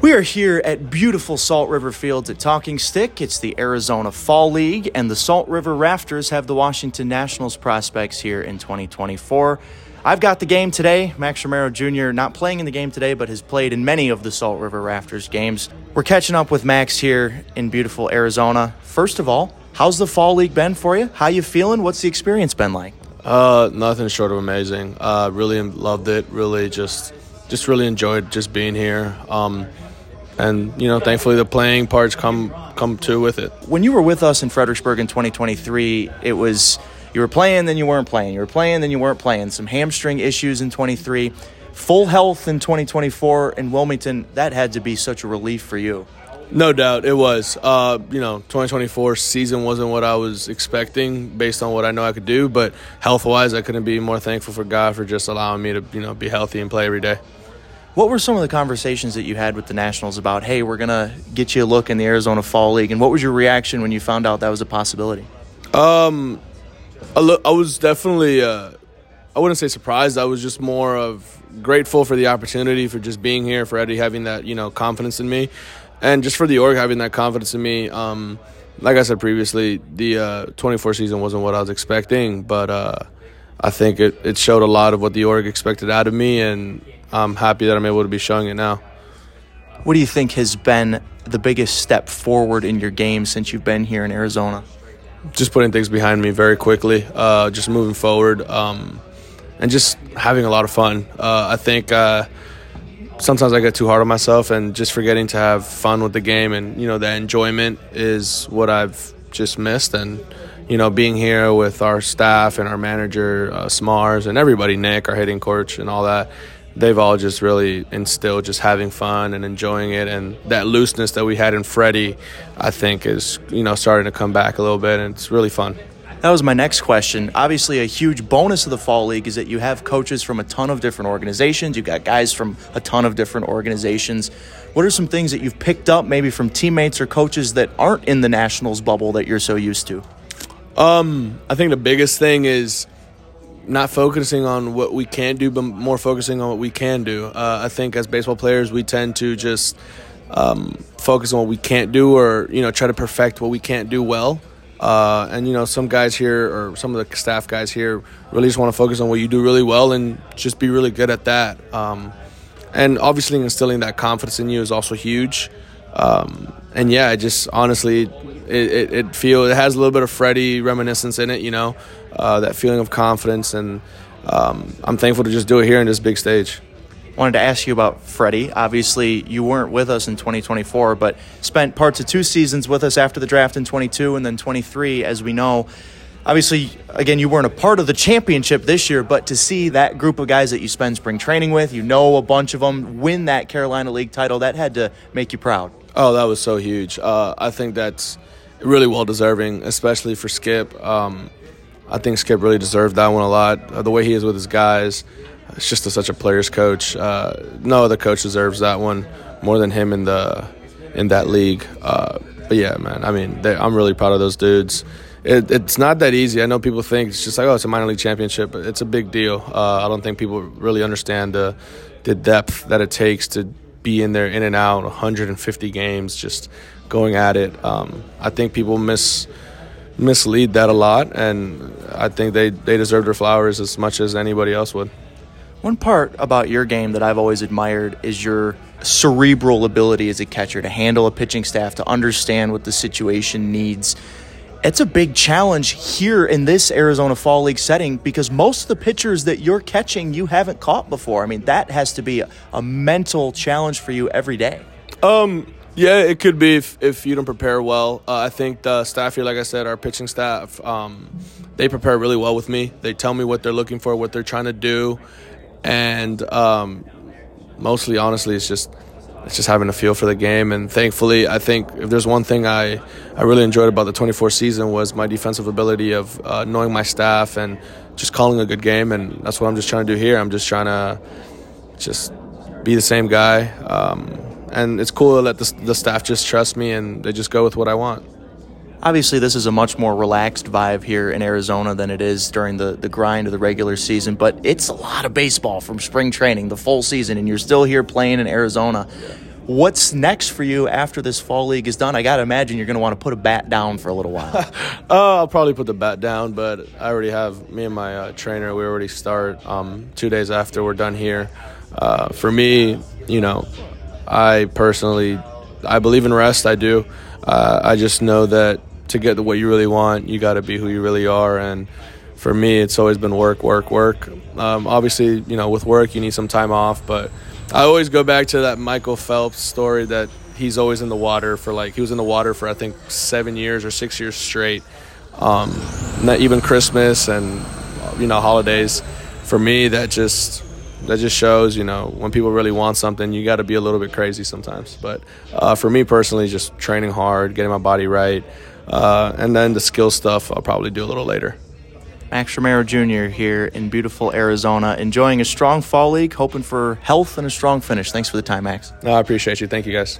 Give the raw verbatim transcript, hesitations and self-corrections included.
We are here at beautiful Salt River Fields at Talking Stick. It's the Arizona Fall League, and the Salt River Rafters have the Washington Nationals prospects here in twenty twenty-four. I've got the game today. Max Romero Junior not playing in the game today, but has played in many of the Salt River Rafters games. We're catching up with Max here in beautiful Arizona. First of all, how's the Fall League been for you? How you feeling? What's the experience been like? Uh, nothing short of amazing. Uh, really loved it. Really just, just really enjoyed just being here. Um, and you know, thankfully the playing parts come come to with it. When you were with us in Fredericksburg in twenty twenty-three, it was you were playing, then you weren't playing. You were playing, then you weren't playing. Some hamstring issues in twenty-three, full health in twenty twenty-four in Wilmington. That had to be such a relief for you. No doubt, it was. Uh, you know, twenty twenty-four season wasn't what I was expecting based on what I know I could do, but health-wise, I couldn't be more thankful for God for just allowing me to, you know, be healthy and play every day. What were some of the conversations that you had with the Nationals about, hey, we're going to get you a look in the Arizona Fall League, and what was your reaction when you found out that was a possibility? Um, I, lo- I was definitely, uh, I wouldn't say surprised. I was just more of grateful for the opportunity, for just being here, for Eddie having that, you know, confidence in me. And just for the org having that confidence in me, um, like I said previously, the uh, twenty-four season wasn't what I was expecting, but uh, I think it, it showed a lot of what the org expected out of me, and I'm happy that I'm able to be showing it now. What do you think has been the biggest step forward in your game since you've been here in Arizona? Just putting things behind me very quickly, uh, just moving forward, um, and just having a lot of fun. Uh, I think uh, sometimes I get too hard on myself, and just forgetting to have fun with the game, and you know, that enjoyment is what I've just missed. And you know, being here with our staff and our manager uh, Smars and everybody, Nick, our hitting coach, and all that, they've all just really instilled just having fun and enjoying it, and that looseness that we had in Freddie, I think, is, you know, starting to come back a little bit, and it's really fun. That was my next question. Obviously, a huge bonus of the Fall League is that you have coaches from a ton of different organizations. You've got guys from a ton of different organizations. What are some things that you've picked up maybe from teammates or coaches that aren't in the Nationals bubble that you're so used to? Um, I think the biggest thing is not focusing on what we can't do, but more focusing on what we can do. Uh, I think as baseball players, we tend to just um, focus on what we can't do, or, you know, try to perfect what we can't do well. Uh, and, you know, some guys here, or some of the staff guys here, really just want to focus on what you do really well and just be really good at that. Um, and obviously instilling that confidence in you is also huge. Um, and, yeah, I just honestly, it, it, it feel it has a little bit of Freddie reminiscence in it, you know. Uh, that feeling of confidence, and um, I'm thankful to just do it here in this big stage. Wanted to ask you about Freddie. Obviously, you weren't with us in twenty twenty-four, but spent parts of two seasons with us after the draft in twenty-two and then twenty-three, as we know. Obviously, again, you weren't a part of the championship this year, but to see that group of guys that you spend spring training with, you know a bunch of them, win that Carolina League title, that had to make you proud. Oh, that was so huge. Uh, I think that's really well-deserving, especially for Skip. Um, I think Skip really deserved that one a lot. Uh, the way he is with his guys, it's just a, such a player's coach. Uh, no other coach deserves that one more than him in the in that league. Uh, but yeah, man, I mean, they, I'm really proud of those dudes. It, it's not that easy. I know people think it's just like, oh, it's a minor league championship, but it's a big deal. Uh, I don't think people really understand the the depth that it takes to be in there, in and out, one hundred fifty games, just going at it. Um, I think people miss. mislead that a lot, and I think they, they deserve their flowers as much as anybody else would. One part about your game that I've always admired is your cerebral ability as a catcher to handle a pitching staff, to understand what the situation needs. It's a big challenge here in this Arizona Fall League setting because most of the pitchers that you're catching you haven't caught before. I mean, that has to be a, a mental challenge for you every day. Um. Yeah, it could be if, if you don't prepare well. Uh, I think the staff here, like I said, our pitching staff, um, they prepare really well with me. They tell me what they're looking for, what they're trying to do, and um, mostly, honestly, it's just it's just having a feel for the game. And thankfully, I think if there's one thing I, I really enjoyed about the twenty-four season was my defensive ability of uh, knowing my staff and just calling a good game, and that's what I'm just trying to do here. I'm just trying to just be the same guy. Um, And it's cool to let the, the staff just trust me, and they just go with what I want. Obviously, this is a much more relaxed vibe here in Arizona than it is during the, the grind of the regular season, but it's a lot of baseball from spring training, the full season, and you're still here playing in Arizona. What's next for you after this fall league is done? I got to imagine you're going to want to put a bat down for a little while. uh, I'll probably put the bat down, but I already have me and my uh, trainer. We already start um, two days after we're done here. Uh, for me, you know, I personally, I believe in rest. I do. Uh, I just know that to get what you really want, you got to be who you really are. And for me, it's always been work, work, work. Um, obviously, you know, with work, you need some time off, but I always go back to that Michael Phelps story that he's always in the water for like, he was in the water for I think seven years or six years straight. Um, not even Christmas and, you know, holidays. For me, that just, that just shows, you know, when people really want something, you got to be a little bit crazy sometimes. But uh, for me personally, just training hard, getting my body right. Uh, and then the skill stuff I'll probably do a little later. Max Romero Junior here in beautiful Arizona, enjoying a strong fall league, hoping for health and a strong finish. Thanks for the time, Max. No, I appreciate you. Thank you, guys.